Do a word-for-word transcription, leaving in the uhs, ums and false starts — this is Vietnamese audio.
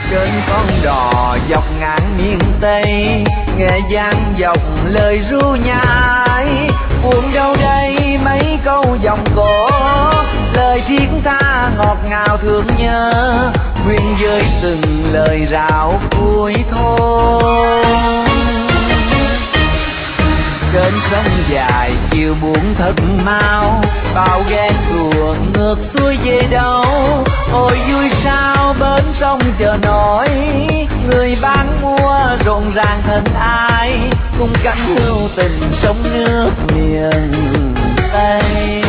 trên con đò dọc ngang miền Tây, nghe vang vọng lời ru nhai. Buồn đâu đây mấy câu dòng cổ, lời thiết tha ngọt ngào thương nhớ, nguyên với từng lời rạo vui thôi. Trên sông dài chiều buồn thật mau, bao ghe thùa ngược xuôi về đâu. Ôi vui sao bến sông chờ nổi, người bán mua rộn ràng thân ai, cùng cánh hữu tình sông nước miền Tây.